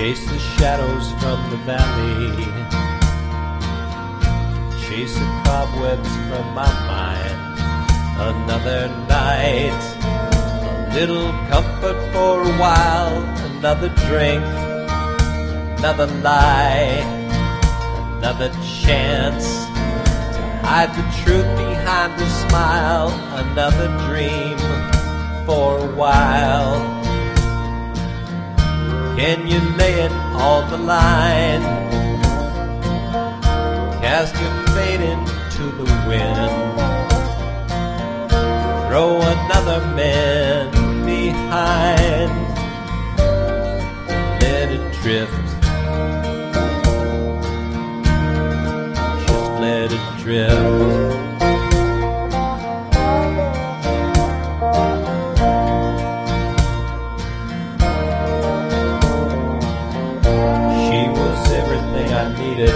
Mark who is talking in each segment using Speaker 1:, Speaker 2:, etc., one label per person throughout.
Speaker 1: Chase the shadows from the valley, chase the cobwebs from my mind. Another night, a little comfort for a while. Another drink, another lie, another chance to hide the truth behind the smile. Another dream for a while. Can you lay it on the line? Cast your fate into the wind. Throw another man behind. Let it drift. Just let it drift. I needed,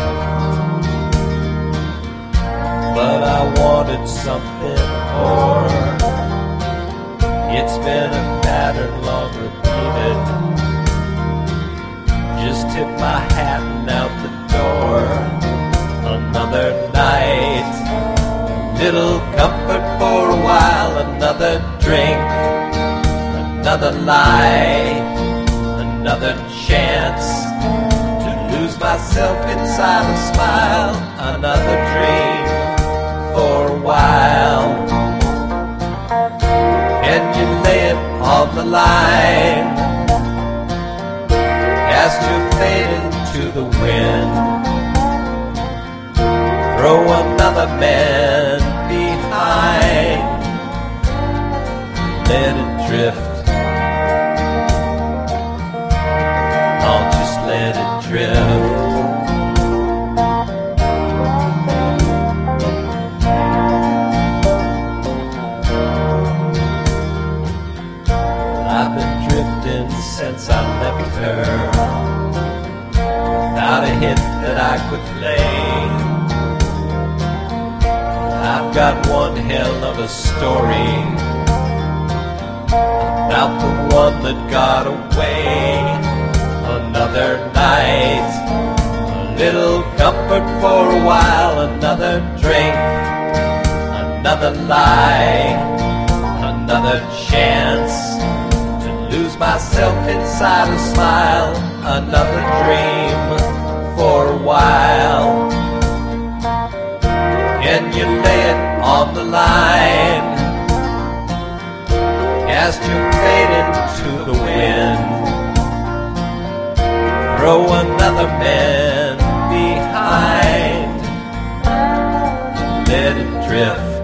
Speaker 1: but I wanted something more. It's been a pattern long repeated. Just tip my hat and out the door. Another night, little comfort for a while. Another drink, another lie, another chance. Lose myself inside a smile. Another dream for a while. Can you lay it on the line? Cast your fate into the wind. Throw another man behind. Let it drift. I'll just let it drift. I've been drifting since I left her, without a hit that I could play. I've got one hell of a story about the one that got away. Another night, a little comfort for a while. Another drink, another lie, another chance to lose myself inside a smile. Another dream for a while. Can you lay it on the line? Cast your fate into the wind. Throw another man behind. Let it drift.